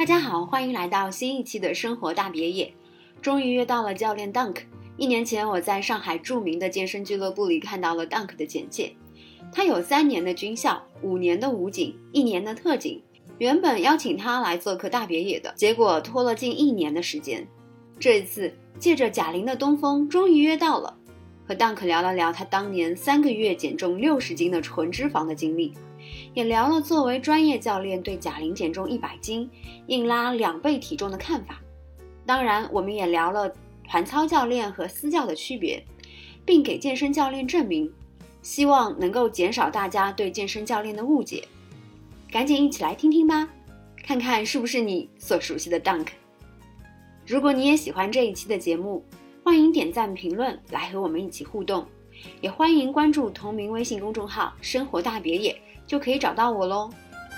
大家好，欢迎来到新一期的生活大别野。终于约到了教练 Dunk。1年前我在上海著名的健身俱乐部里看到了 Dunk 的简介，他有3年的军校、5年的武警、1年的特警。原本邀请他来做客大别野的，结果拖了近1年的时间。这一次借着贾玲的东风，终于约到了，和 Dunk 聊了聊他当年3个月减重60斤的纯脂肪的经历，也聊了作为专业教练对贾玲减重100斤硬拉2倍体重的看法。当然我们也聊了团操教练和私教的区别，并给健身教练证明，希望能够减少大家对健身教练的误解。赶紧一起来听听吧，看看是不是你所熟悉的 Dunk。 如果你也喜欢这一期的节目，欢迎点赞评论来和我们一起互动，也欢迎关注同名微信公众号生活大别野，就可以找到我咯。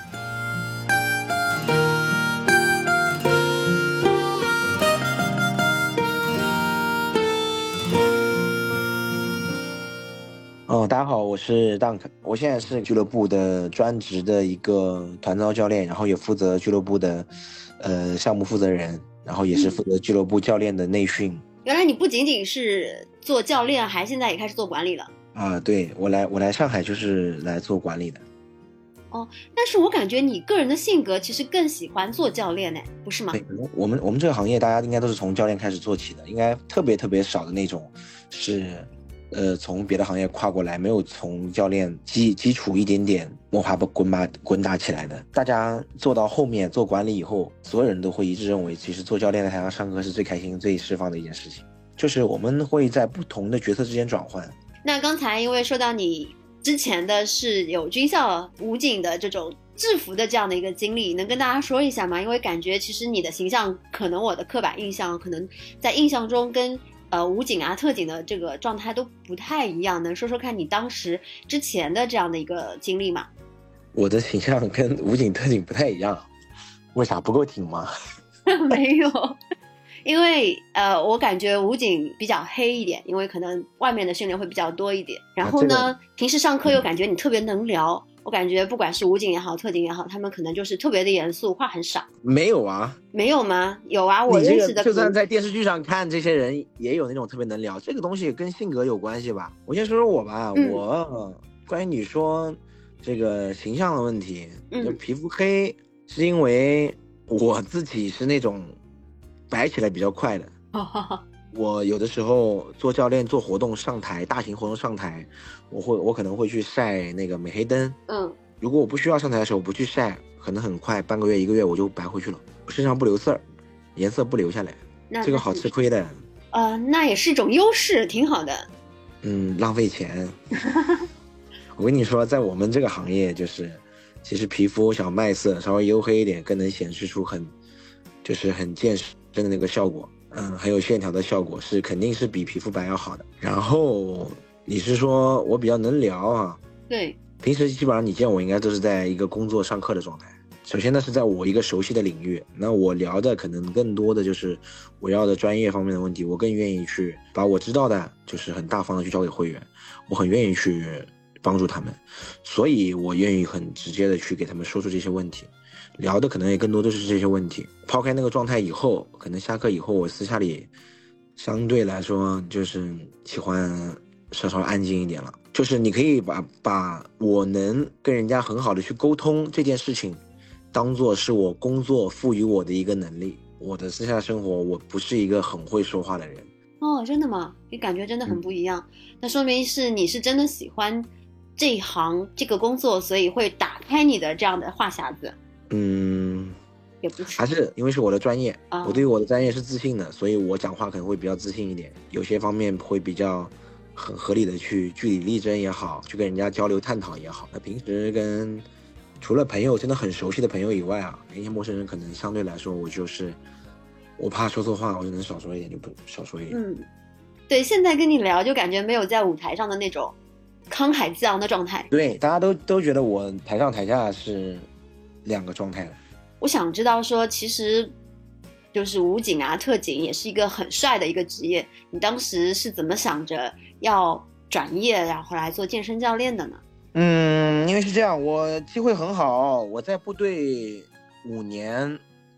大家好，我是 Dunk， 我现在是俱乐部的专职的一个团操教练，然后也负责俱乐部的项目负责人，然后也是负责俱乐部教练的内训。 原来你不仅仅是做教练，还现在也开始做管理了啊？对，我来上海就是来做管理的。 哦，但是我感觉你个人的性格其实更喜欢做教练，不是吗？ 对，我们这个行业大家应该都是从教练开始做起的，应该特别少的那种是从别的行业跨过来，没有从教练基础一点点摸爬滚打起来的。大家做到后面做管理以后，所有人都会一致认为，其实做教练在台上上课是最开心、最释放的一件事情。就是我们会在不同的角色之间转换。 那刚才因为说到你之前的是有军校、武警的这种制服的这样的一个经历，能跟大家说一下吗？因为感觉其实你的形象，可能我的刻板印象，可能在印象中跟武警啊、特警的这个状态都不太一样，能说说看你当时之前的这样的一个经历吗？ 我的形象跟武警、特警不太一样，为啥不够挺吗？ 没有，因为我感觉武警比较黑一点，因为可能外面的训练会比较多一点。然后呢，平时上课又感觉你特别能聊。我感觉不管是武警也好，特警也好，他们可能就是特别的严肃，话很少。 没有啊？ 没有吗？有啊，我认识的。 就算在电视剧上看，这些人也有那种特别能聊，这个东西跟性格有关系吧。我先说说我吧，我关于你说这个形象的问题，就皮肤黑是因为我自己是那种白起来比较快的。我有的时候做教练做活动上台，大型活动上台，我可能会去晒那个美黑灯。如果我不需要上台的时候，我不去晒，可能很快半个月1个月我就白回去了，身上不留色，颜色不留下来，这个好吃亏的。 那也是一种优势，挺好的。 浪费钱。我跟你说，在我们这个行业，就是其实皮肤小麦色稍微黝黑一点，更能显示出很健身的那个效果。很有线条的效果，是肯定是比皮肤白要好的。然后你是说我比较能聊啊？ 对， 平时基本上你见我应该都是在一个工作上课的状态。首先呢是在我一个熟悉的领域，那我聊的可能更多的就是我要的专业方面的问题，我更愿意去把我知道的就是很大方的去交给会员，我很愿意去帮助他们，所以我愿意很直接的去给他们说出这些问题。聊的可能也更多的是这些问题。抛开那个状态以后，可能下课以后我私下里相对来说就是喜欢稍稍安静一点了。就是你可以把我能跟人家很好的去沟通这件事情当做是我工作赋予我的一个能力。我的私下生活我不是一个很会说话的人。 真的吗？你感觉真的很不一样。那说明是你是真的喜欢这一行这个工作，所以会打开你的这样的话匣子。也不是， 还是因为是我的专业，我对于我的专业是自信的，所以我讲话可能会比较自信一点，有些方面会比较很合理的去据理力争也好，去跟人家交流探讨也好。那平时跟除了朋友真的很熟悉的朋友以外啊，跟一些陌生人可能相对来说我怕说错话，我就能少说一点就不少说一点。 对，现在跟你聊就感觉没有在舞台上的那种慷慨激昂的状态。 对，大家都觉得我台上台下是2个状态了。 我想知道说，其实就是武警啊、特警也是一个很帅的一个职业，你当时是怎么想着要转业然后来做健身教练的呢？ 因为是这样，我机会很好，我在部队5年，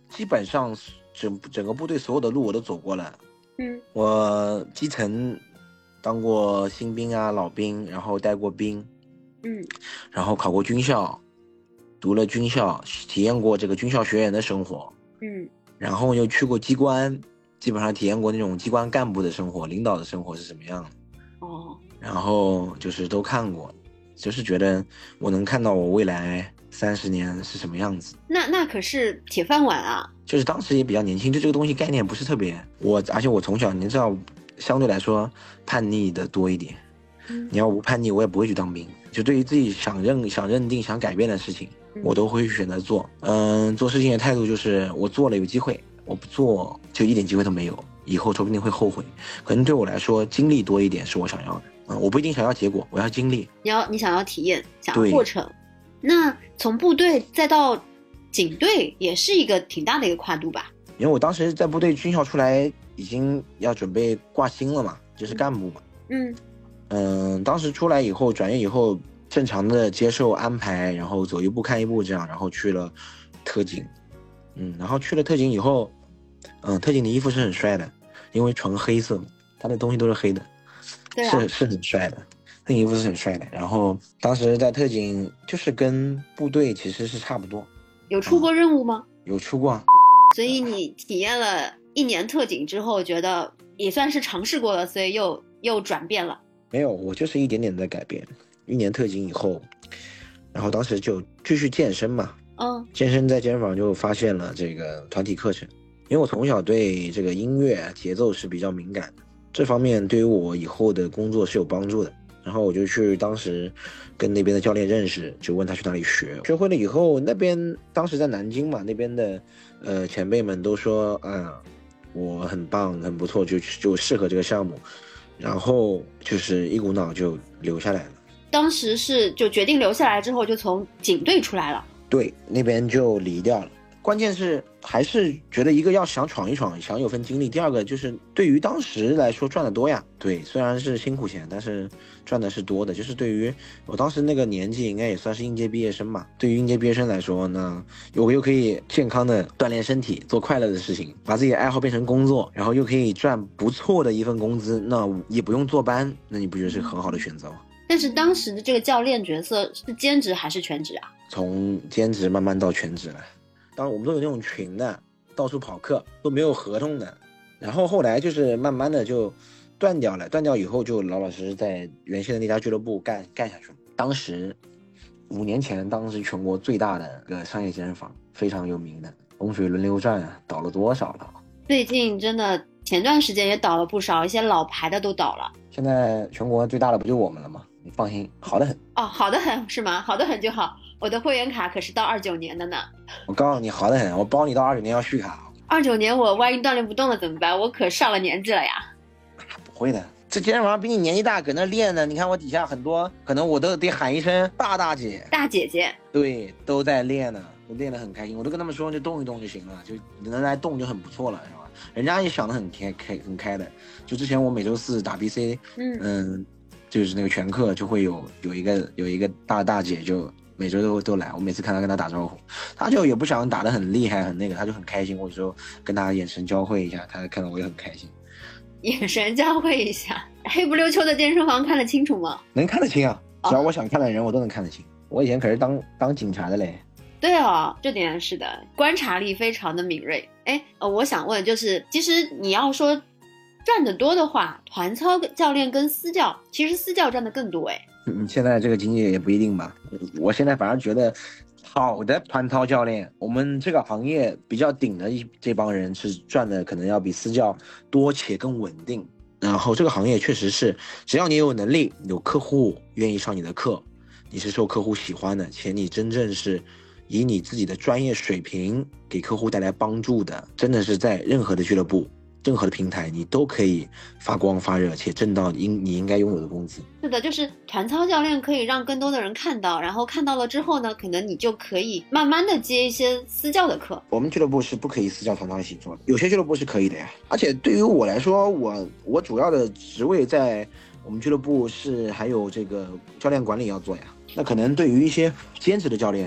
基本上整个部队所有的路我都走过了。我基层当过新兵啊、老兵，然后带过兵，然后考过军校，读了军校，体验过这个军校学员的生活，然后又去过机关，基本上体验过那种机关干部的生活、领导的生活是什么样的。然后就是都看过，就是觉得我能看到我未来30年是什么样子。 那可是铁饭碗啊！ 就是当时也比较年轻，对这个东西概念不是特别。而且我从小你知道，相对来说叛逆的多一点。你要不叛逆，我也不会去当兵。就对于自己想认定、想改变的事情，我都会去选择做。做事情的态度就是我做了有机会，我不做就一点机会都没有，以后说不定会后悔。可能对我来说，经历多一点是我想要的。我不一定想要结果，我要经历。 你想要体验，想要过程。那从部队再到警队，也是一个挺大的一个跨度吧？ 因为我当时在部队军校出来，已经要准备挂薪了嘛，就是干部嘛。当时出来以后，转业以后，正常的接受安排，然后走一步看一步这样，然后去了特警。然后去了特警以后，特警的衣服是很帅的，因为纯黑色，他的东西都是黑的。 对啊， 是很帅的，那衣服是很帅的。然后当时在特警就是跟部队其实是差不多。 有出过任务吗？ 有出过。 所以你体验了1年特警之后，觉得也算是尝试过了，所以又转变了。 没有，我就是一点点的改变。1年特警以后，然后当时就继续健身嘛。健身在健身房就发现了这个团体课程，因为我从小对这个音乐节奏是比较敏感的。这方面对于我以后的工作是有帮助的。然后我就去当时跟那边的教练认识，就问他去哪里学会了以后，那边当时在南京嘛，那边的前辈们都说我很棒很不错，就适合这个项目，然后就是一股脑就留下来了。 当时是就决定留下来之后，就从警队出来了。 对，那边就离掉了。关键是还是觉得一个要想闯一闯，想有份经历，第二个就是对于当时来说赚得多呀。对，虽然是辛苦钱，但是赚的是多的。就是对于我当时那个年纪，应该也算是应届毕业生嘛。对于应届毕业生来说呢，我又可以健康的锻炼身体，做快乐的事情，把自己的爱好变成工作，然后又可以赚不错的一份工资，那也不用坐班，那你不觉得是很好的选择吗？ 但是当时的这个教练角色是兼职还是全职啊？从兼职慢慢到全职了。当然我们都有那种群的，到处跑课，都没有合同的。然后后来就是慢慢的就断掉了，断掉以后就老老实实在原先的那家俱乐部干下去了。当时5年前，当时全国最大的一个商业健身房，非常有名的风水轮流转啊，倒了多少了？最近真的前段时间也倒了不少，一些老牌的都倒了。现在全国最大的不就我们了吗？你放心，好得很。哦，好得很是吗？好得很就好。我的会员卡可是到29年的呢。我告诉你，好得很，我包你到29年要续卡。29年我万一锻炼不动了怎么办？我可上了年纪了呀。不会的，这健身房比你年纪大，搁那练呢。你看我底下很多，可能我都得喊一声大姐、大姐姐。对，都在练呢，都练得很开心。我都跟他们说，就动一动就行了，就能来动就很不错了，是吧？人家也想得很开的。就之前我每周4打 BC，就是那个全课就会有一个大姐就。每周都来，我每次看他跟他打招呼，他就也不想打得很厉害很那个，他就很开心。我有时候跟他眼神交汇一下，他看到我也很开心。眼神交汇一下，黑不溜秋的健身房看得清楚吗？能看得清啊，只要我想看的人我都能看得清。我以前可是当警察的嘞。对哦，这点是的，观察力非常的敏锐。我想问，就是其实你要说赚得多的话，团操教练跟私教，其实私教赚得更多现在这个经济也不一定吧。我现在反而觉得好的团操教练，我们这个行业比较顶的这帮人是赚的可能要比私教多且更稳定。然后这个行业确实是只要你有能力，有客户愿意上你的课，你是受客户喜欢的，且你真正是以你自己的专业水平给客户带来帮助的，真的是在任何的俱乐部任何的平台你都可以发光发热，且挣到你应该拥有的工资。是的，就是团操教练可以让更多的人看到，然后看到了之后呢，可能你就可以慢慢的接一些私教的课。我们俱乐部是不可以私教团操一起做的，有些俱乐部是可以的呀。而且对于我来说，我主要的职位在我们俱乐部是还有这个教练管理要做呀。那可能对于一些兼职的教练，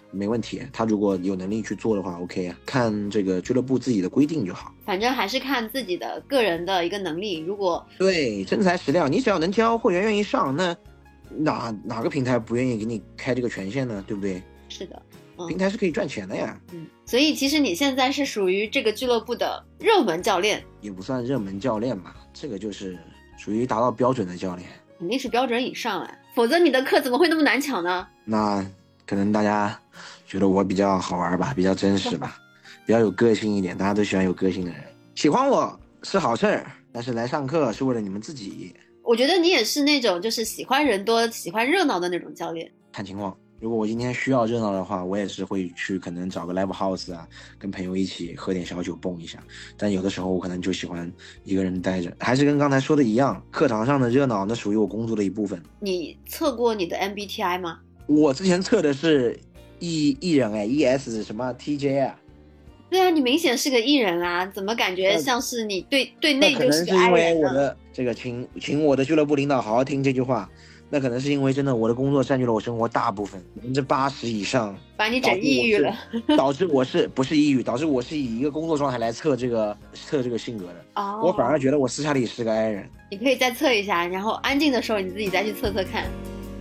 没问题，他如果有能力去做的话 OK 啊，看这个俱乐部自己的规定就好。 反正还是看自己的个人的一个能力，如果对，真材实料，你只要能教，会员愿意上，那哪个平台不愿意给你开这个权限呢？对不对？ 是的。 平台是可以赚钱的呀。 所以其实你现在是属于这个俱乐部的热门教练。 也不算热门教练吧，这个就是属于达到标准的教练， 肯定是标准以上啊，否则你的课怎么会那么难抢呢？ 那可能大家觉得我比较好玩吧，比较真实吧，比较有个性一点，大家都喜欢有个性的人。喜欢我是好事儿，但是来上课是为了你们自己。 我觉得你也是那种就是喜欢人多喜欢热闹的那种教练。 看情况，如果我今天需要热闹的话，我也是会去可能找个 live house 啊，跟朋友一起喝点小酒蹦一下。但有的时候我可能就喜欢一个人待着，还是跟刚才说的一样，课堂上的热闹那属于我工作的一部分。 你测过你的 MBTI 吗？ 我之前测的是艺人ES 什么 TJ 啊。 对啊，你明显是个 E 人啊，怎么感觉像是你对内就是个 I 人呢？ 可能是因为我的这个请我的俱乐部领导好好听这句话，那可能是因为真的我的工作占据了我生活大部分80%以上， 把你整抑郁了， 导致我是不是抑郁，导致我是以一个工作状态来测这个性格的。我反而觉得我私下里是个 I 人。 你可以再测一下，然后安静的时候你自己再去测测看。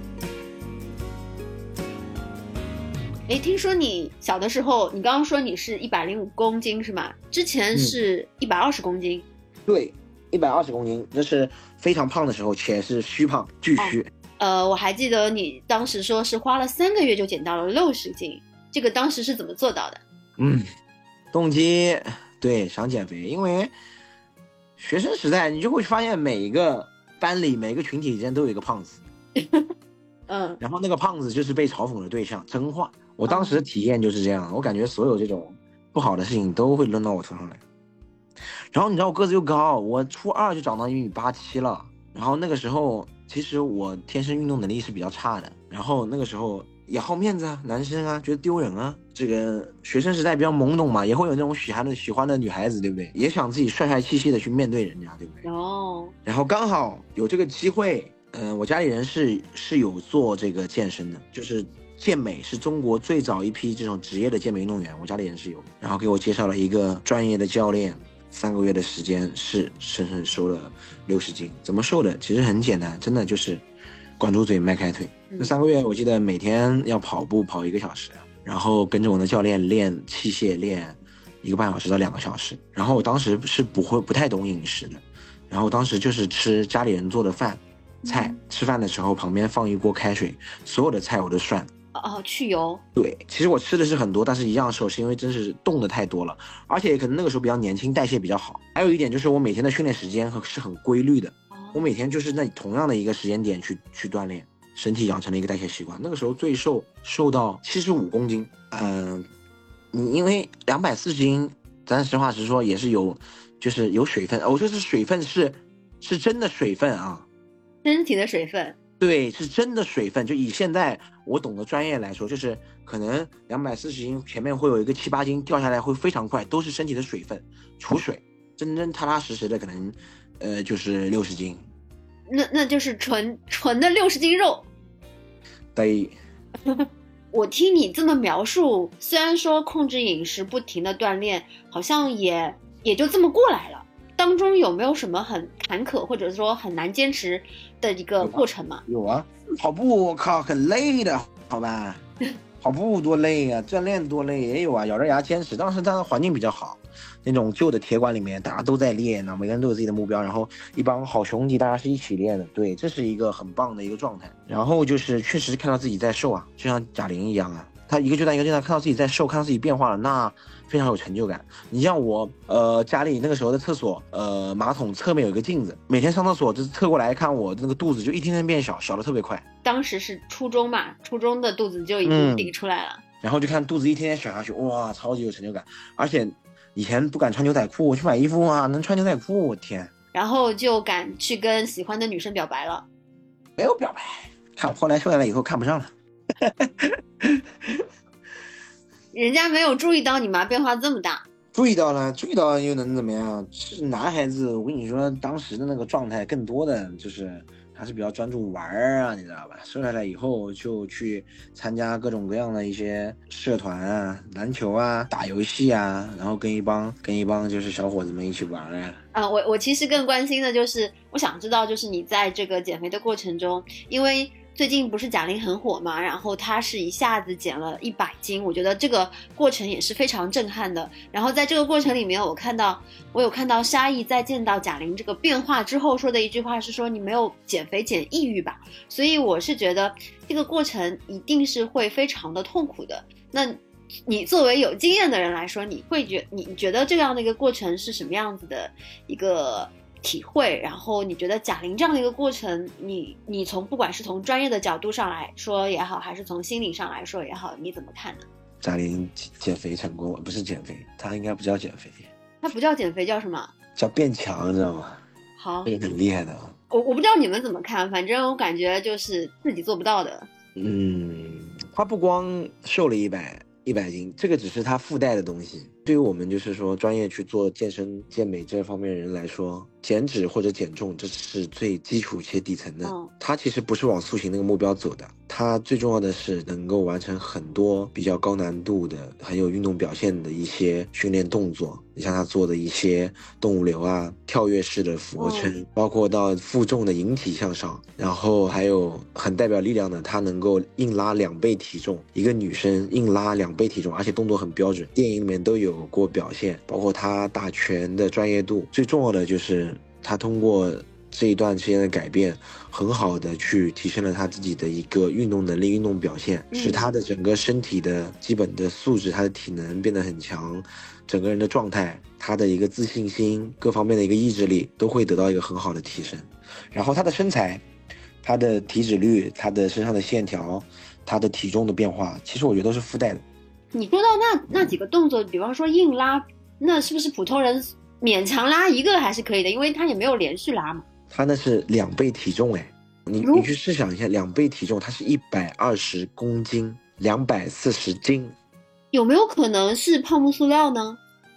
听说你小的时候，你刚刚说你是105公斤是吗？之前是120公斤。 对，120公斤，这是非常胖的时候，且是虚胖，巨虚。 我还记得你当时说是花了3个月就减到了60斤，这个当时是怎么做到的？ 动机对，想减肥，因为学生时代你就会发现每一个班里每个群体之间都有一个胖子。然后那个胖子就是被嘲讽的对象，真话。我当时的体验就是这样，我感觉所有这种不好的事情都会轮到我头上来。然后你知道我个子又高，我初2就长到1.87米了。然后那个时候其实我天生运动能力是比较差的，然后那个时候也好面子啊，男生啊，觉得丢人啊。这个学生时代比较懵懂嘛，也会有那种喜欢的女孩子，对不对？也想自己帅帅气气的去面对人家，对不对？然后刚好有这个机会，我家里人是有做这个健身的，就是健美是中国最早一批这种职业的健美运动员，我家里人是有，然后给我介绍了一个专业的教练，3个月的时间是深深瘦了60斤。怎么瘦的？其实很简单，真的就是管住嘴迈开腿。那3个月我记得每天要跑步跑1个小时，然后跟着我的教练练器械练1个半小时到2个小时。然后我当时是不太懂饮食的，然后当时就是吃家里人做的饭菜，吃饭的时候旁边放一锅开水，所有的菜我都涮。 去油。 对，其实我吃的是很多，但是一样瘦，是因为真是动的太多了，而且可能那个时候比较年轻，代谢比较好。还有一点就是我每天的训练时间是很规律的，我每天就是那同样的一个时间点去锻炼，身体养成了一个代谢习惯。那个时候最瘦到75公斤，你因为240斤，咱实话实说也是就是有水分，我说是水分是真的水分啊， 身体的水分。 对，是真的水分。就以现在我懂的专业来说，就是可能240斤前面会有一个7、8斤掉下来会非常快，都是身体的水分储水，真踏踏实实的可能就是60斤。 那就是纯的60斤肉。 对。 我听你这么描述，虽然说控制饮食不停的锻炼，好像也就这么过来了，当中有没有什么很坎坷或者说很难坚持的一个过程吗？ 有啊，跑步我靠很累的，好吧。跑步多累啊，锻炼多累也有啊，咬着牙坚持。当时环境比较好，那种旧的铁馆里面大家都在练呢，每个人都有自己的目标，然后一帮好兄弟大家是一起练的，对，这是一个很棒的一个状态。然后就是确实看到自己在瘦啊，就像贾玲一样啊，他一个阶段看到自己在瘦，看到自己变化了，那非常有成就感。你像我家里那个时候的厕所马桶侧面有一个镜子，每天上厕所就是侧过来看我的那个肚子就一天天变小，小的特别快。 当时是初中嘛，初中的肚子就已经顶出来了， 然后就看肚子一天天小下去，哇，超级有成就感。而且以前不敢穿牛仔裤，我去买衣服啊，能穿牛仔裤，我天！ 然后就敢去跟喜欢的女生表白了。 没有表白，看我后来瘦下来以后看不上了。 人家没有注意到你吗？变化这么大。 注意到了又能怎么样？是男孩子，我跟你说，当时的那个状态更多的就是他是比较专注玩啊，你知道吧？生下来以后就去参加各种各样的一些社团啊，篮球啊，打游戏啊，然后跟一帮就是小伙子们一起玩啊。 我其实更关心的就是，我想知道就是你在这个减肥的过程中，因为最近不是贾玲很火嘛，然后她是一下子减了100斤，我觉得这个过程也是非常震撼的。然后在这个过程里面，我有看到沙溢在见到贾玲这个变化之后说的一句话是说你没有减肥减抑郁吧？所以我是觉得这个过程一定是会非常的痛苦的。那你作为有经验的人来说，你觉得这样的一个过程是什么样子的一个体会？然后你觉得贾玲这样的一个过程，你从不管是从专业的角度上来说也好，还是从心理上来说也好，你怎么看呢？ 贾玲减肥成功，不是减肥，她应该不叫减肥， 她不叫减肥，叫什么？ 叫变强，知道吗？ 好， 这个很厉害的。 我不知道你们怎么看，反正我感觉就是自己做不到的。 她不光瘦了100斤，这个只是它附带的东西。对于我们就是说专业去做健身健美这方面的人来说，减脂或者减重这是最基础且底层的。它其实不是往塑形那个目标走的，它最重要的是能够完成很多比较高难度的很有运动表现的一些训练动作。你像他做的一些动物流啊，跳跃式的俯卧撑，包括到负重的引体向上，然后还有很代表力量的，他能够硬拉2倍体重，一个女生硬拉2倍体重，而且动作很标准，电影里面都有过表现。包括他打拳的专业度，最重要的就是他通过这一段时间的改变，很好的去提升了他自己的一个运动能力、运动表现，使他的整个身体的基本的素质、他的体能变得很强，整个人的状态、他的一个自信心、各方面的一个意志力都会得到一个很好的提升。然后他的身材、他的体脂率、他的身上的线条、他的体重的变化，其实我觉得都是附带的。 你说到那几个动作，比方说硬拉，那是不是普通人勉强拉一个还是可以的？因为他也没有连续拉嘛。 他那是2倍体重哎，你去试想一下，2倍体重，他是120公斤，240斤， 有没有可能是泡沫塑料呢？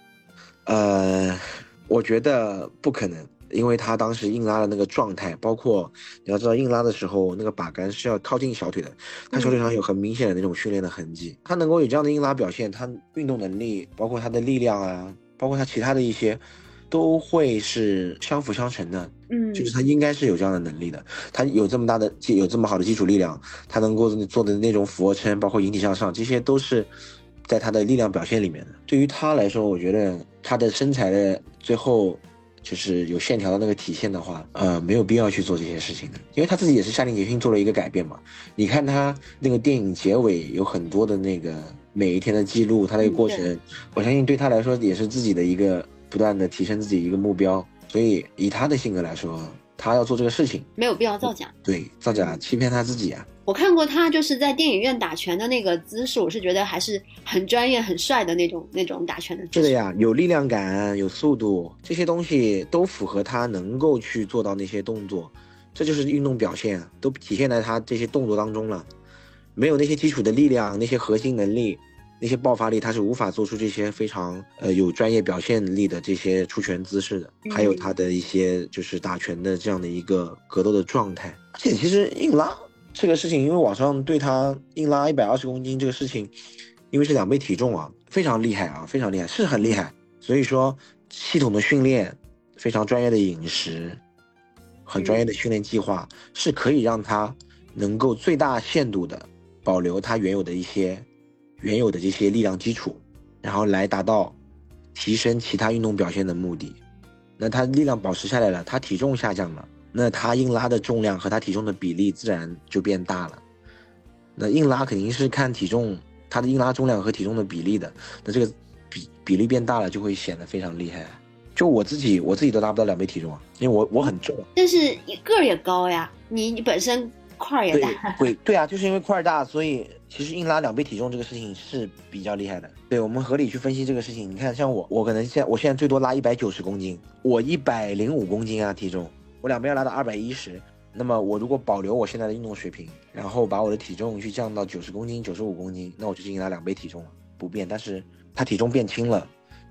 我觉得不可能。因为他当时硬拉的那个状态，包括你要知道硬拉的时候那个把杆是要靠近小腿的，他小腿上有很明显的那种训练的痕迹，他能够有这样的硬拉表现，他运动能力包括他的力量啊，包括他其他的一些都会是相辅相成的。就是他应该是有这样的能力的，他有这么好的基础力量，他能够做的那种俯卧撑包括引体向上，这些都是在他的力量表现里面的。对于他来说，我觉得他的身材的最后就是有线条的那个体现的话，没有必要去做这些事情的，因为他自己也是下定决心做了一个改变嘛。你看他那个电影结尾有很多的那个每一天的记录，他那个过程，我相信对他来说也是自己的一个不断的提升自己一个目标。所以以他的性格来说，他要做这个事情， 没有必要造假。 对，造假欺骗他自己啊。 我看过他就是在电影院打拳的那个姿势，我是觉得还是很专业很帅的那种打拳的姿势。 是的呀，有力量感，有速度，这些东西都符合他能够去做到那些动作，这就是运动表现，都体现在他这些动作当中了。没有那些基础的力量，那些核心能力，那些爆发力，他是无法做出这些非常有专业表现力的这些出拳姿势的，还有他的一些就是打拳的这样的一个格斗的状态。而且其实硬拉这个事情，因为网上对他硬拉120公斤这个事情，因为是2倍体重啊，非常厉害啊，非常厉害，是很厉害。所以说系统的训练，非常专业的饮食，很专业的训练计划，是可以让他能够最大限度的保留他原有的这些力量基础，然后来达到提升其他运动表现的目的。那他力量保持下来了，他体重下降了，那他硬拉的重量和他体重的比例自然就变大了。那硬拉肯定是看体重，他的硬拉重量和体重的比例的，那这个比例变大了就会显得非常厉害。就我自己都达不到2倍体重啊，因为我很重， 但是个儿也高呀，你本身块儿也大。 对啊，就是因为块儿大，所以其实硬拉2倍体重这个事情是比较厉害的。对，我们合理去分析这个事情。你看，像我可能我现在最多拉190公斤，我105公斤啊体重，我两边要拉到210。那么我如果保留我现在的运动水平，然后把我的体重去降到90公斤、95公斤，那我就进行拉2倍体重了，不变。但是它体重变轻了，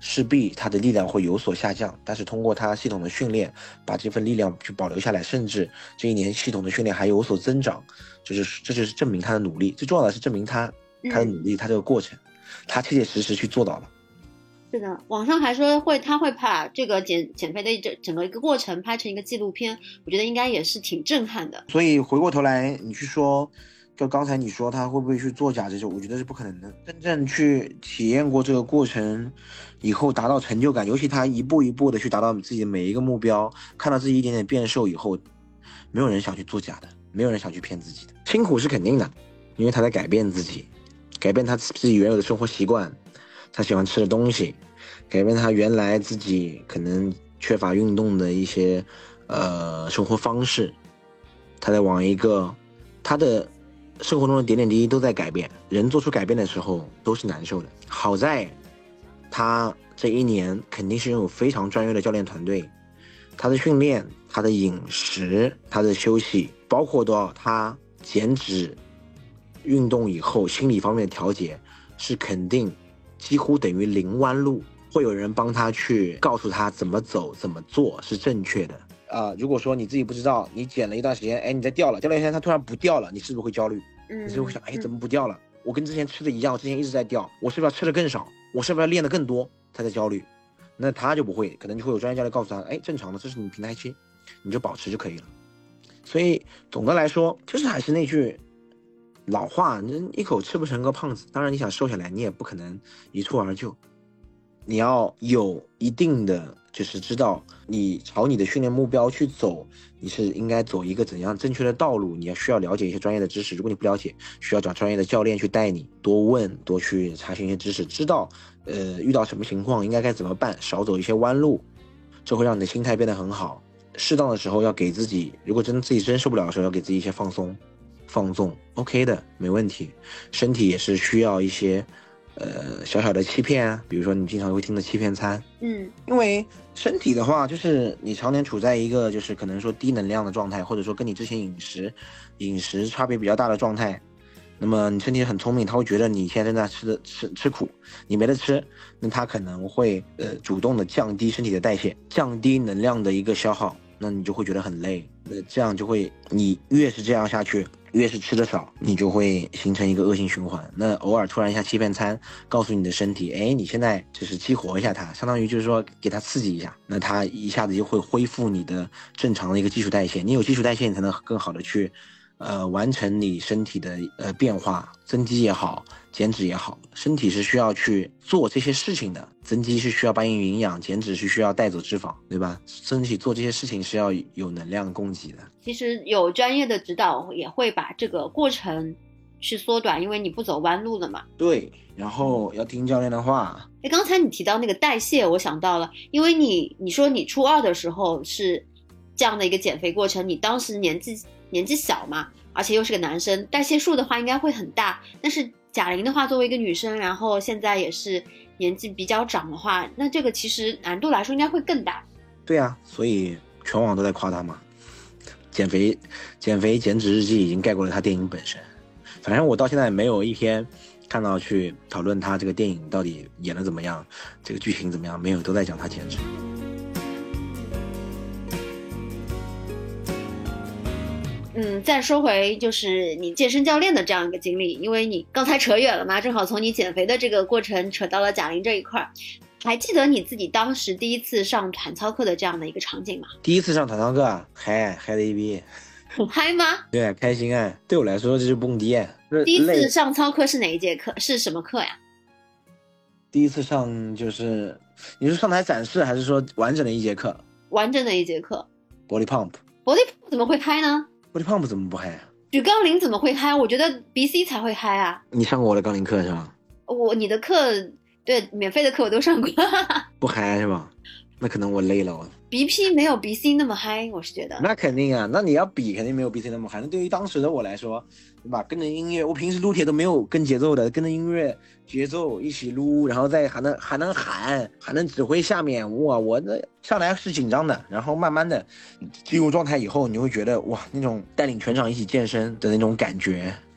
势必他的力量会有所下降，但是通过他系统的训练，把这份力量去保留下来，甚至这一年系统的训练还有所增长，这就是证明他的努力。最重要的是证明他的努力，他这个过程，他切切实实去做到了。 是的，网上还说他会把这个减肥的整个一个过程拍成一个纪录片，我觉得应该也是挺震撼的。 所以回过头来，你去说，就刚才你说他会不会去作假这些，我觉得是不可能的。真正去体验过这个过程以后，达到成就感，尤其他一步一步的去达到自己的每一个目标，看到自己一点点变瘦以后，没有人想去作假的，没有人想去骗自己的。辛苦是肯定的，因为他在改变自己，改变他自己原有的生活习惯，他喜欢吃的东西，改变他原来自己可能缺乏运动的一些生活方式，他在往一个他的生活中的点点滴滴都在改变。人做出改变的时候都是难受的，好在他这一年肯定是拥有非常专业的教练团队，他的训练，他的饮食，他的休息，包括到他减脂运动以后心理方面的调节，是肯定几乎等于零弯路，会有人帮他去告诉他怎么走怎么做是正确的。如果说你自己不知道，你减了一段时间，你再掉了，掉了一天他突然不掉了，你是不是会焦虑？你是不是会想，怎么不掉了？我跟之前吃的一样，我之前一直在掉，我是不是要吃的更少？我是不是要练的更多？他在焦虑。那他就不会，可能就会有专业教练告诉他，正常的，这是你平台期，你就保持就可以了。所以总的来说，就是还是那句老话，你一口吃不成个胖子。当然你想瘦下来，你也不可能一蹴而就，你要有一定的就是知道你朝你的训练目标去走，你是应该走一个怎样正确的道路，你要需要了解一些专业的知识。如果你不了解，需要找专业的教练去带你，多问多去查询一些知识，知道遇到什么情况应该怎么办，少走一些弯路，这会让你的心态变得很好。适当的时候要给自己，如果自己真受不了的时候，要给自己一些放纵 OK 的，没问题。身体也是需要一些小小的欺骗啊，比如说你经常会听的欺骗餐，因为身体的话，就是你常年处在一个就是可能说低能量的状态，或者说跟你之前饮食差别比较大的状态，那么你身体很聪明，他会觉得你现在正在吃苦，你没得吃，那他可能会主动的降低身体的代谢，降低能量的一个消耗，那你就会觉得很累，那这样就会，你越是这样下去，越是吃的少，你就会形成一个恶性循环。那偶尔突然一下欺骗餐，告诉你的身体，你现在就是激活一下它，相当于就是说给它刺激一下，那它一下子就会恢复你的正常的一个基础代谢。你有基础代谢，你才能更好的去完成你身体的变化，增肌也好，减脂也好，身体是需要去做这些事情的。增肌是需要搬运营养，减脂是需要带走脂肪，对吧？身体做这些事情是要有能量供给的。 其实有专业的指导也会把这个过程去缩短，因为你不走弯路了嘛。 对，然后要听教练的话。 刚才你提到那个代谢，我想到了，因为你说你初2的时候是这样的一个减肥过程，你当时年纪小嘛，而且又是个男生，代谢数的话应该会很大。但是贾玲的话，作为一个女生，然后现在也是年纪比较长的话，那这个其实难度来说应该会更大。 对啊，所以全网都在夸她嘛。减肥减脂日记已经盖过了她电影本身。反正我到现在没有一篇看到去讨论她这个电影到底演得怎么样，这个剧情怎么样，没有，都在讲她减脂。 再说回就是你健身教练的这样一个经历，因为你刚才扯远了嘛，正好从你减肥的这个过程扯到了贾玲这一块。还记得你自己当时第一次上团操课的这样的一个场景吗？ 第一次上团操课啊，嗨的一逼。 很嗨吗？ 对，开心啊！对我来说这就是蹦迪。 第一次上操课是哪一节课？是什么课呀？ 第一次上就是你是上台展示，还是说完整的一节课？ 完整的一节课。 Body Pump 怎么会嗨呢？ Body Pump 怎么不嗨啊？ 举杠铃怎么会嗨？我觉得 BC 才会嗨啊。 你上过我的杠铃课是吧？ 你的课，对，免费的课我都上过。 不嗨是吧？那可能我累了。 BP 没有 BC 那么嗨，我是觉得。 那肯定啊，那你要比肯定没有 BC 那么嗨。那对于当时的我来说，对吧？跟着音乐，我平时撸铁都没有跟节奏的，跟着音乐节奏一起撸，然后再还能喊，还能指挥下面，哇，我那上来是紧张的，然后慢慢的进入状态以后，你会觉得哇，那种带领全场一起健身的那种感觉，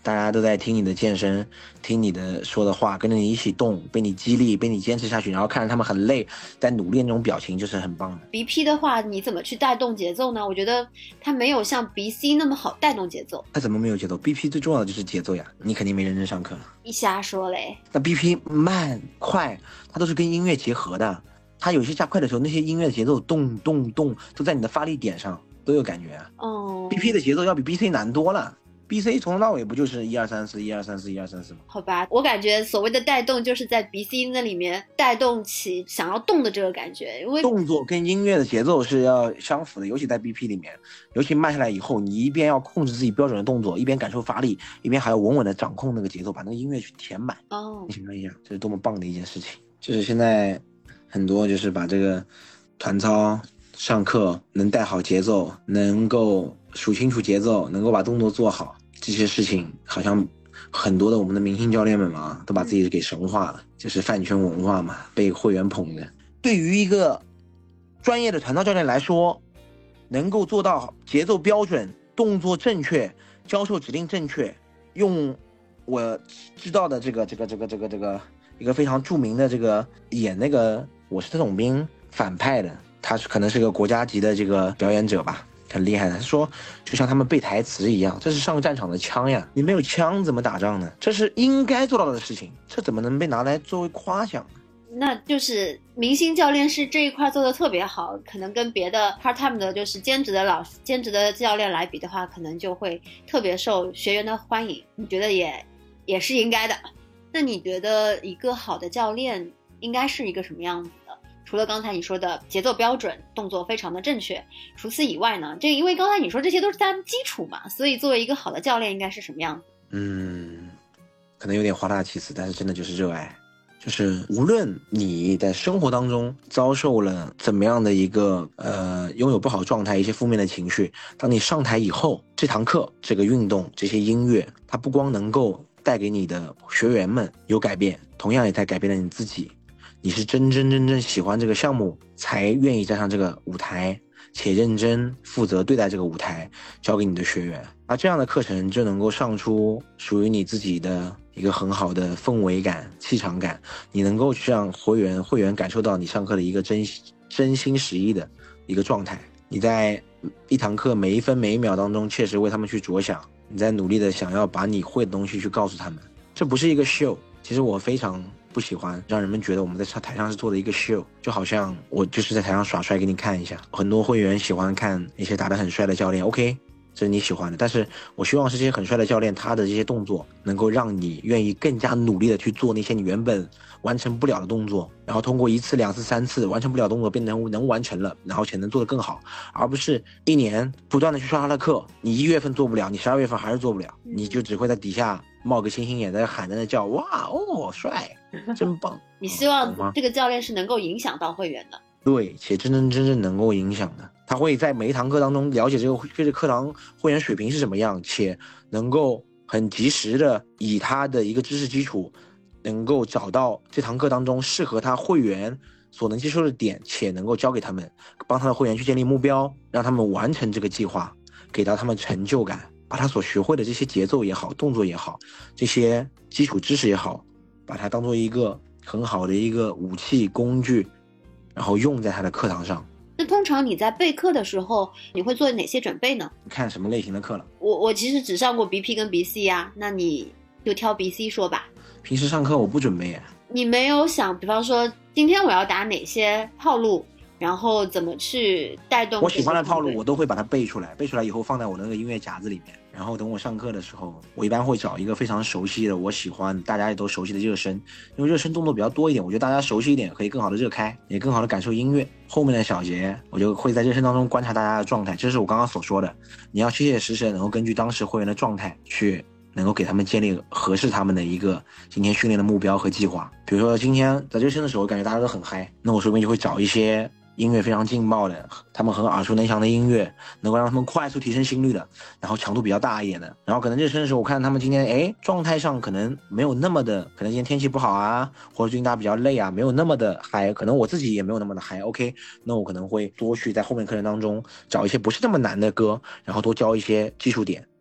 大家都在听你的健身，听你的说的话，跟着你一起动，被你激励，被你坚持下去，然后看着他们很累在努力那种表情，就是很棒的。 BP 的话，你怎么去带动节奏呢？我觉得它没有像 BC 那么好带动节奏。 它怎么没有节奏？ BP 最重要的就是节奏呀，你肯定没认真上课。 一瞎说嘞。 那 BP 慢快，它都是跟音乐结合的，它有些加快的时候，那些音乐的节奏动动动都在你的发力点上都有感觉啊。BP 的节奏要比 BC 难多了。BC 从头到尾不就是1 2 3 4 1 2 3 4 1 2 3 4吗？ 好吧，我感觉所谓的带动就是在 BC 那里面带动起想要动的这个感觉，因为动作跟音乐的节奏是要相符的，尤其在 BP 里面，尤其慢下来以后，你一边要控制自己标准的动作，一边感受发力，一边还要稳稳的掌控那个节奏，把那个音乐去填满。你想象一下，这是多么棒的一件事情。就是现在很多就是把这个团操上课能带好节奏，能够数清楚节奏，能够把动作做好，这些事情好像很多的我们的明星教练们嘛，都把自己给神化了，就是饭圈文化嘛，被会员捧的。对于一个专业的团操教练来说，能够做到节奏标准、动作正确、教授指令正确，用我知道的这个一个非常著名的这个演那个《我是特种兵》反派的，他可能是个国家级的这个表演者吧，很厉害的。他说就像他们背台词一样，这是上战场的枪呀，你没有枪怎么打仗呢？这是应该做到的事情，这怎么能被拿来作为夸奖呢？ 那就是明星教练是这一块做的特别好，可能跟别的 part time 的就是兼职的教练来比的话，可能就会特别受学员的欢迎。你觉得也是应该的。那你觉得一个好的教练应该是一个什么样子的？除了刚才你说的节奏标准，动作非常的正确，除此以外呢，因为刚才你说这些都是他的基础嘛，所以作为一个好的教练应该是什么样子？ 可能有点夸大其词，但是真的就是热爱。就是无论你在生活当中遭受了怎么样的一个拥有不好状态，一些负面的情绪，当你上台以后，这堂课、这个运动、这些音乐，它不光能够带给你的学员们有改变，同样也在改变了你自己。你是真正喜欢这个项目，才愿意站上这个舞台，且认真负责对待这个舞台，交给你的学员。而这样的课程就能够上出属于你自己的一个很好的氛围感、气场感，你能够去让会员感受到你上课的一个真心实意的一个状态。你在一堂课每一分每一秒当中，确实为他们去着想，你在努力的想要把你会的东西去告诉他们。这不是一个秀，其实我非常不喜欢让人们觉得我们在台上是做的一个秀，就好像我就是在台上耍帅给你看一下。很多会员喜欢看一些打得很帅的教练 ，OK， 这是你喜欢的，但是我希望是这些很帅的教练，他的这些动作能够让你愿意更加努力的去做那些你原本完成不了的动作，然后通过1次、2次、3次完成不了动作变成能完成了，然后且能做得更好，而不是一年不断的去刷他的课，你1月份做不了，你12月份还是做不了，你就只会在底下冒个星星眼，在那喊，在那叫，哇哦帅，真棒。 你希望这个教练是能够影响到会员的， 对，且真正能够影响的。他会在每一堂课当中了解这个课堂会员水平是什么样，且能够很及时的以他的一个知识基础，能够找到这堂课当中适合他会员所能接受的点，且能够教给他们，帮他的会员去建立目标，让他们完成这个计划，给到他们成就感，把他所学会的这些节奏也好，动作也好，这些基础知识也好，把它当做一个很好的一个武器工具，然后用在他的课堂上。 那通常你在备课的时候，你会做哪些准备呢？ 看什么类型的课了？ 我其实只上过 BP 跟 BC 啊，那你就挑 BC 说吧。 平时上课我不准备啊。 你没有想，比方说今天我要打哪些套路，然后怎么去带动？ 我喜欢的套路我都会把它背出来，背出来以后放在我的那个音乐夹子里面，然后等我上课的时候，我一般会找一个非常熟悉的，我喜欢大家也都熟悉的热身，因为热身动作比较多一点，我觉得大家熟悉一点可以更好的热开，也更好的感受音乐。后面的小节我就会在热身当中观察大家的状态，这是我刚刚所说的，你要切切实实能够根据当时会员的状态去能够给他们建立合适他们的一个今天训练的目标和计划。比如说今天在热身的时候感觉大家都很嗨，那我说不定就会找一些音乐非常劲爆的，他们很耳熟能详的音乐，能够让他们快速提升心率的，然后强度比较大一点的。然后可能热身的时候我看他们今天状态上可能没有那么的，可能今天天气不好啊，或者最近大家比较累啊，没有那么的嗨，可能我自己也没有那么的嗨 OK， 那我可能会多去在后面课程当中找一些不是那么难的歌，然后多教一些技术点，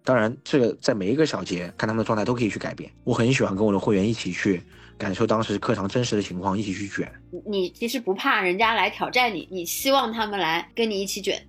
当然这个在每一个小节看他们的状态都可以去改变。我很喜欢跟我的会员一起去感受当时课堂真实的情况，一起去卷。 你其实不怕人家来挑战你，你希望他们来跟你一起卷。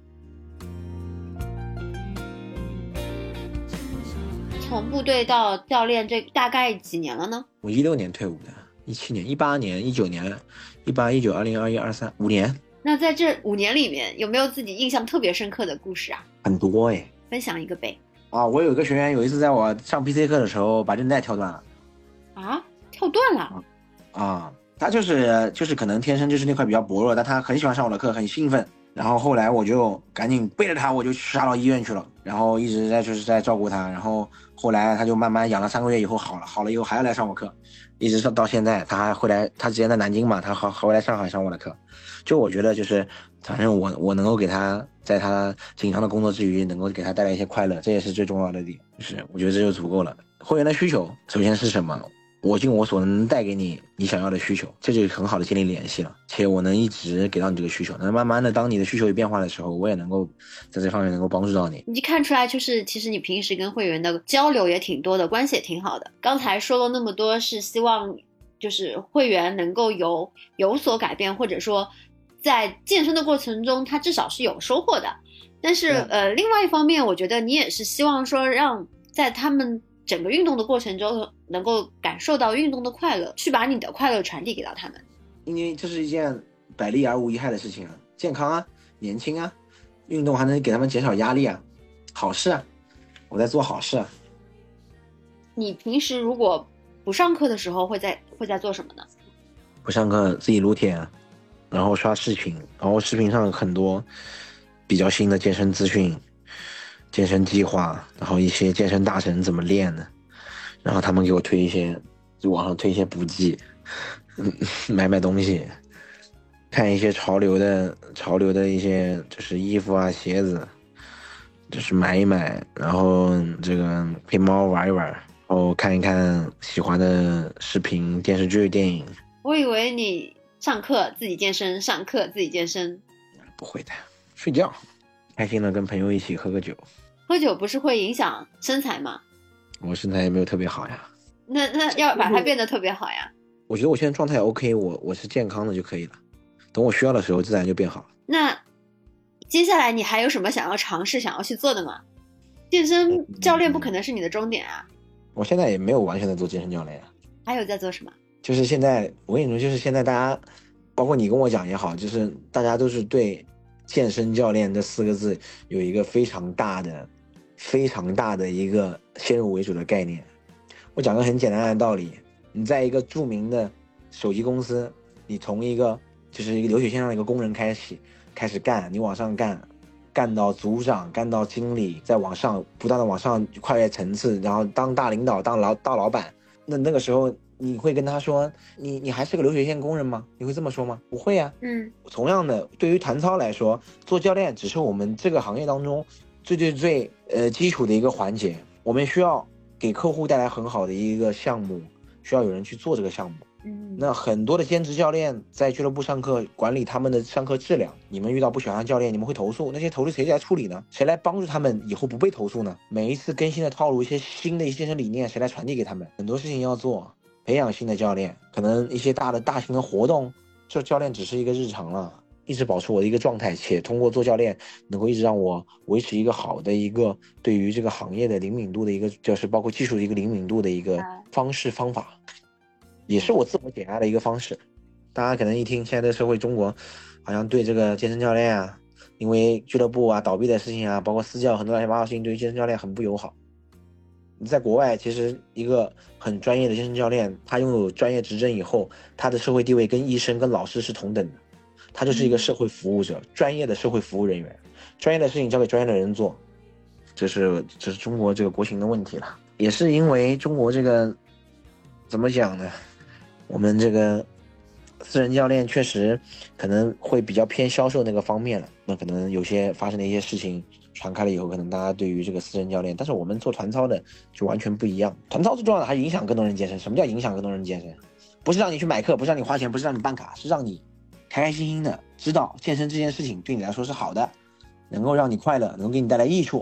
从部队到教练这大概几年了呢？ 我16年退伍的，17年、18年、19年、18、19、20、21、23，5年。 那在这5年里面，有没有自己印象特别深刻的故事啊？ 很多哎， 分享一个呗。 啊，我有一个学员有一次在我上 PC 课的时候把韧带跳断了。 啊，跳断了？ 啊，他就是可能天生就是那块比较薄弱，但他很喜欢上我的课，很兴奋。然后后来我就赶紧背着他，我就杀到医院去了，然后一直在照顾他。然后后来他就慢慢养了3个月以后好了以后还要来上我课，一直到现在他还会来。他之前在南京嘛，他还会来上海上我的课。就我觉得就是反正我能够给他在他紧张的工作之余能够给他带来一些快乐，这也是最重要的点。就是我觉得这就足够了。会员的需求首先是什么？我尽我所能带给你你想要的需求，这就是很好的建立联系了，且我能一直给到你这个需求。那慢慢的当你的需求有变化的时候，我也能够在这方面能够帮助到你。 你看出来就是其实你平时跟会员的交流也挺多的，关系也挺好的。刚才说了那么多是希望就是会员能够有所改变，或者说在健身的过程中他至少是有收获的。但是另外一方面我觉得你也是希望说让在他们整个运动的过程中能够感受到运动的快乐，去把你的快乐传递给到他们。 因为这是一件百利而无一害的事情啊，健康啊，年轻啊，运动还能给他们减少压力啊，好事啊，我在做好事啊。 你平时如果不上课的时候会在做什么呢？ 不上课自己撸铁，然后刷视频，然后视频上很多比较新的健身资讯、健身计划，然后一些健身大神怎么练的，然后他们给我推一些，就网上推一些补剂，买东西，看一些潮流的一些就是衣服啊鞋子，就是买一买，然后这个陪猫玩一玩，然后看一看喜欢的视频、电视剧、电影。 我以为你上课自己健身，上课自己健身。 不会的，睡觉，开心了跟朋友一起喝个酒。 喝酒不是会影响身材吗？ 我身材也没有特别好呀。 那要把它变得特别好呀。 我觉得我现在状态 OK， 我是健康的就可以了，等我需要的时候自然就变好了。 那接下来你还有什么想要尝试想要去做的吗？健身教练不可能是你的终点啊。 我现在也没有完全在做健身教练啊。 还有在做什么？ 就是现在我跟你说，就是现在大家包括你跟我讲也好，就是大家都是对健身教练这4个字有一个非常大的一个先入为主的概念。我讲个很简单的道理，你在一个著名的手机公司，你从一个就是一个流水线上的一个工人开始干，你往上干到组长，干到经理，再往上不断的往上跨越层次，然后当大领导，到老板，那个时候你会跟他说你还是个流水线工人吗？你会这么说吗？不会啊。同样的，对于团操来说，做教练只是我们这个行业当中最基础的一个环节。我们需要给客户带来很好的一个项目，需要有人去做这个项目。那很多的兼职教练在俱乐部上课，管理他们的上课质量。你们遇到不喜欢的教练，你们会投诉，那些投诉谁来处理呢？谁来帮助他们以后不被投诉呢？每一次更新的套路，一些新的健身理念，谁来传递给他们？很多事情要做，培养新的教练，可能一些大型的活动，这教练只是一个日常了。一直保持我的一个状态，且通过做教练能够一直让我维持一个好的一个对于这个行业的灵敏度的一个，就是包括技术的一个灵敏度的一个方法，也是我自我减压的一个方式。大家可能一听现在的社会，中国好像对这个健身教练啊，因为俱乐部啊倒闭的事情啊，包括私教很多乱七八糟事情，对于健身教练很不友好。你在国外，其实一个很专业的健身教练，他拥有专业执证以后，他的社会地位跟医生跟老师是同等的。他就是一个社会服务者，专业的社会服务人员，专业的事情交给专业的人做，这是中国这个国情的问题了。也是因为中国这个怎么讲呢？我们这个私人教练确实可能会比较偏销售那个方面了。那可能有些发生的一些事情传开了以后，可能大家对于这个私人教练，但是我们做团操的就完全不一样。团操最重要的还是影响更多人健身。什么叫影响更多人健身？不是让你去买课，不是让你花钱，不是让你办卡，是让你开开心心的知道健身这件事情对你来说是好的，能够让你快乐，能够给你带来益处，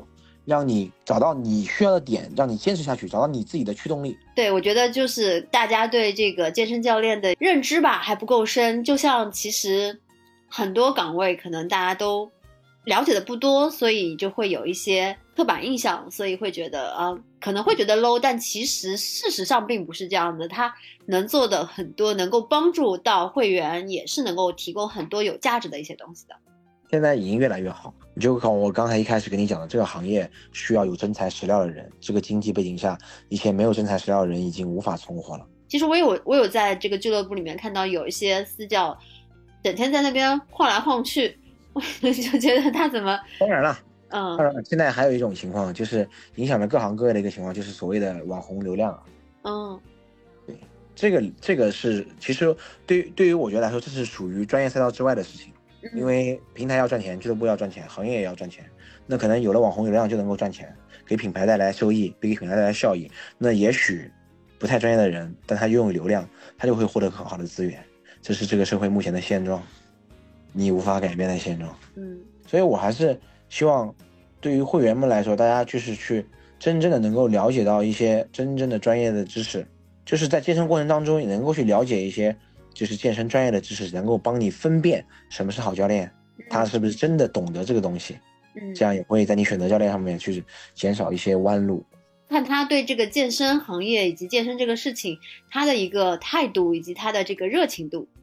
让你找到你需要的点，让你坚持下去，找到你自己的驱动力。 对，我觉得就是大家对这个健身教练的认知吧还不够深，就像其实很多岗位可能大家都了解的不多，所以就会有一些刻板印象，所以会觉得可能会觉得 low， 但其实事实上并不是这样的，他能做的很多，能够帮助到会员，也是能够提供很多有价值的一些东西的。 现在已经越来越好，你就看我刚才一开始跟你讲的，这个行业需要有真材实料的人，这个经济背景下，以前没有真材实料的人已经无法存活了。 其实我有在这个俱乐部里面看到有一些私教整天在那边晃来晃去，我就觉得他怎么当然了，当然了，现在还有一种情况，就是影响了各行各业的一个情况，就是所谓的网红流量啊。对，这个是其实对于我觉得来说，这是属于专业赛道之外的事情。因为平台要赚钱，俱乐部要赚钱，行业也要赚钱，那可能有了网红流量就能够赚钱，给品牌带来收益，给品牌带来效益。那也许不太专业的人，但他拥有流量，他就会获得很好的资源，这是这个社会目前的现状，你无法改变的现状。所以我还是希望对于会员们来说，大家就是去真正的能够了解到一些真正的专业的知识，就是在健身过程当中也能够去了解一些就是健身专业的知识，能够帮你分辨什么是好教练，他是不是真的懂得这个东西，这样也会在你选择教练上面去减少一些弯路。 看他对这个健身行业以及健身这个事情，他的一个态度以及他的这个热情度。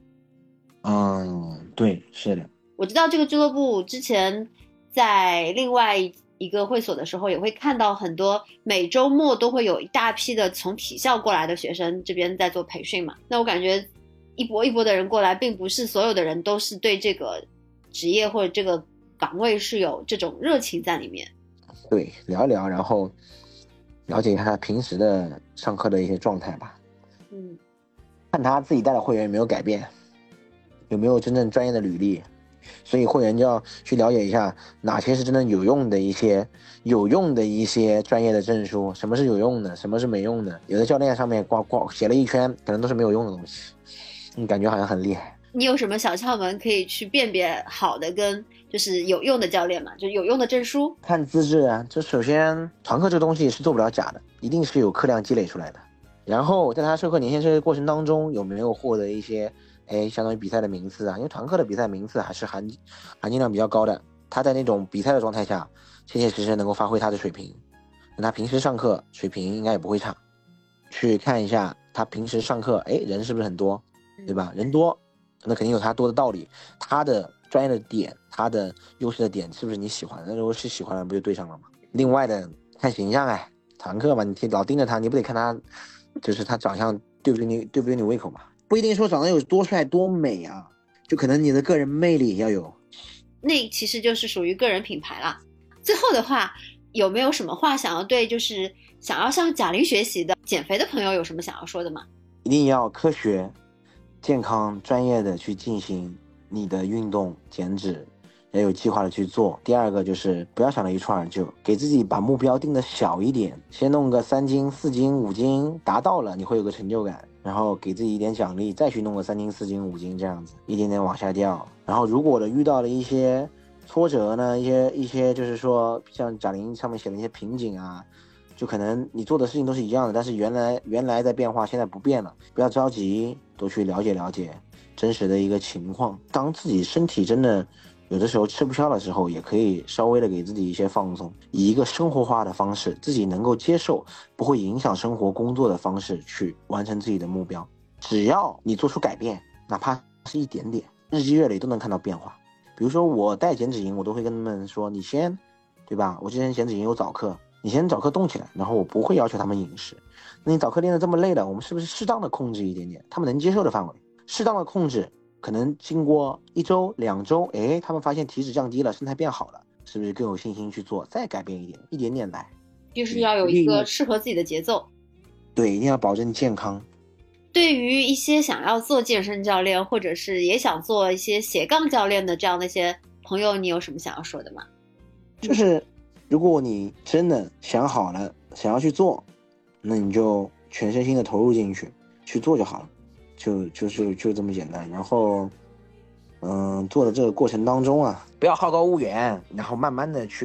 对，是的。 我知道这个俱乐部之前在另外一个会所的时候，也会看到很多每周末都会有一大批的从体校过来的学生这边在做培训嘛。那我感觉一波一波的人过来，并不是所有的人都是对这个职业或者这个岗位是有这种热情在里面。 对，聊一聊，然后了解一下他平时的上课的一些状态吧。看他自己带的会员有没有改变，有没有真正专业的履历。所以会员就要去了解一下哪些是真正有用的一些专业的证书，什么是有用的，什么是没用的。有的教练上面写了一圈，可能都是没有用的东西，你感觉好像很厉害。 你有什么小窍门可以去辨别好的跟就是有用的教练嘛？就有用的证书？看资质啊，这首先团课这东西是做不了假的，一定是有课量积累出来的。然后在他授课年限这个过程当中，有没有获得一些相当于比赛的名次啊？因为团课的比赛名次还是含金量比较高的，他在那种比赛的状态下，切切实实能够发挥他的水平，那他平时上课水平应该也不会差。去看一下他平时上课，人是不是很多，对吧？人多，那肯定有他多的道理，他的专业的点，他的优势的点是不是你喜欢的？那如果是喜欢的，不就对上了吗？另外的看形象，团课嘛，你老盯着他，你不得看他，就是他长相对不对你胃口嘛？不一定说长得有多帅多美啊，就可能你的个人魅力要有。 那其实就是属于个人品牌啦。最后的话，有没有什么话想要对就是想要向贾玲学习的减肥的朋友有什么想要说的吗？ 一定要科学、健康、专业的去进行你的运动减脂，要有计划的去做。第二个就是不要想着一蹴而就，给自己把目标定的小一点，先弄个3斤、4斤、5斤，达到了你会有个成就感。然后给自己一点奖励，再去弄个3斤、4斤、5斤这样子，一点点往下掉。然后如果遇到了一些挫折呢，一些就是说像贾玲上面写的一些瓶颈啊，就可能你做的事情都是一样的，但是原来在变化，现在不变了，不要着急，多去了解了解真实的一个情况。当自己身体真的有的时候吃不消的时候，也可以稍微的给自己一些放松，以一个生活化的方式，自己能够接受，不会影响生活工作的方式去完成自己的目标。只要你做出改变，哪怕是一点点，日积月累都能看到变化。比如说我带减脂营，我都会跟他们说，你先，对吧？我之前减脂营有早课，你先早课动起来，然后我不会要求他们饮食。那你早课练得这么累了，我们是不是适当的控制一点点，他们能接受的范围，适当的控制。可能经过1周2周，他们发现体脂降低了，身材变好了，是不是更有信心去做？再改变一点点来， 就是要有一个适合自己的节奏。 对，一定要保证健康。 对于一些想要做健身教练，或者是也想做一些斜杠教练的这样的一些朋友，你有什么想要说的吗？ 就是如果你真的想好了，想要去做，那你就全身心的投入进去做就好了。就这么简单。然后做的这个过程当中啊，不要好高骛远，然后慢慢的去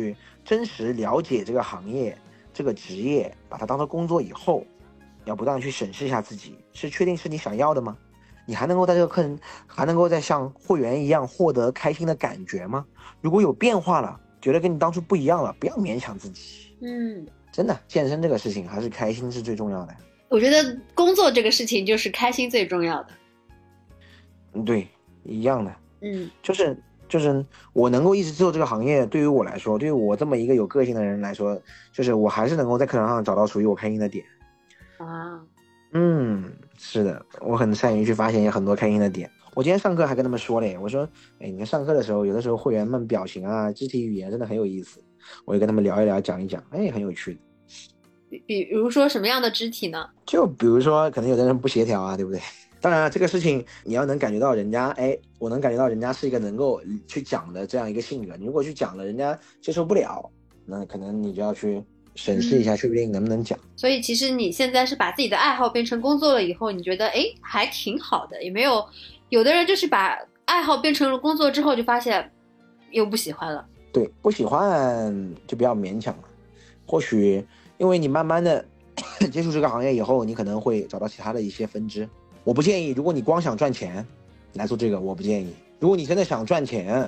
真实了解这个行业、这个职业，把它当做工作以后，要不断去审视一下自己，是确定是你想要的吗？你还能够在这个课程，还能够再像会员一样获得开心的感觉吗？如果有变化了，觉得跟你当初不一样了，不要勉强自己。真的，健身这个事情还是开心是最重要的。 我觉得工作这个事情就是开心最重要的。 对，一样的。就是我能够一直做这个行业，对于我来说，对于我这么一个有个性的人来说，就是我还是能够在课堂上找到属于我开心的点。是的，我很善于去发现很多开心的点。我今天上课还跟他们说嘞，我说，你看上课的时候，有的时候会员们表情啊、肢体语言真的很有意思，我就跟他们聊一聊、讲一讲，很有趣的。 比如说什么样的肢体呢？ 就比如说，可能有的人不协调啊，对不对？当然，这个事情你要能感觉到人家，我能感觉到人家是一个能够去讲的这样一个性格。你如果去讲了，人家接受不了，那可能你就要去审视一下，确定能不能讲。 所以其实你现在是把自己的爱好变成工作了以后，你觉得还挺好的，也没有的人就是把爱好变成了工作之后，就发现又不喜欢了。 对，不喜欢就不要勉强了。或许因为你慢慢的接触这个行业以后，你可能会找到其他的一些分支。我不建议，如果你光想赚钱来做这个，我不建议。如果你真的想赚钱，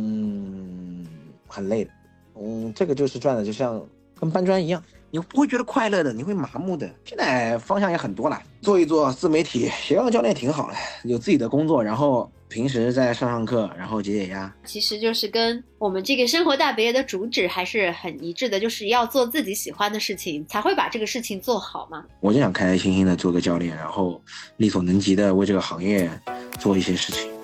很累的。这个就是赚的就像跟搬砖一样，你不会觉得快乐的，你会麻木的。现在方向也很多了，做一做自媒体斜杠教练挺好的，有自己的工作，然后平时再上课，然后解解压。 其实就是跟我们这个生活大别野的主旨还是很一致的，就是要做自己喜欢的事情，才会把这个事情做好嘛。 我就想开开心心的做个教练，然后力所能及的为这个行业做一些事情。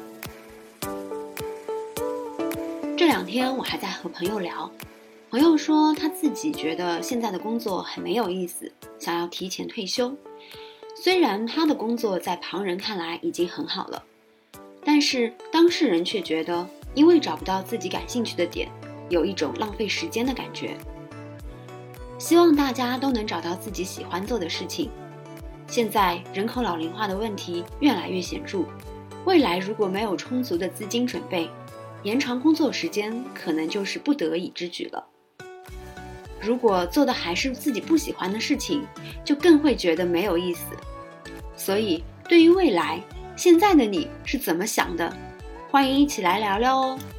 这2天我还在和朋友聊，朋友说他自己觉得现在的工作很没有意思，想要提前退休。虽然他的工作在旁人看来已经很好了，但是当事人却觉得因为找不到自己感兴趣的点，有一种浪费时间的感觉。希望大家都能找到自己喜欢做的事情。现在人口老龄化的问题越来越显著，未来如果没有充足的资金准备，延长工作时间可能就是不得已之举了。如果做的还是自己不喜欢的事情，就更会觉得没有意思。所以对于未来，现在的你是怎么想的？欢迎一起来聊聊哦。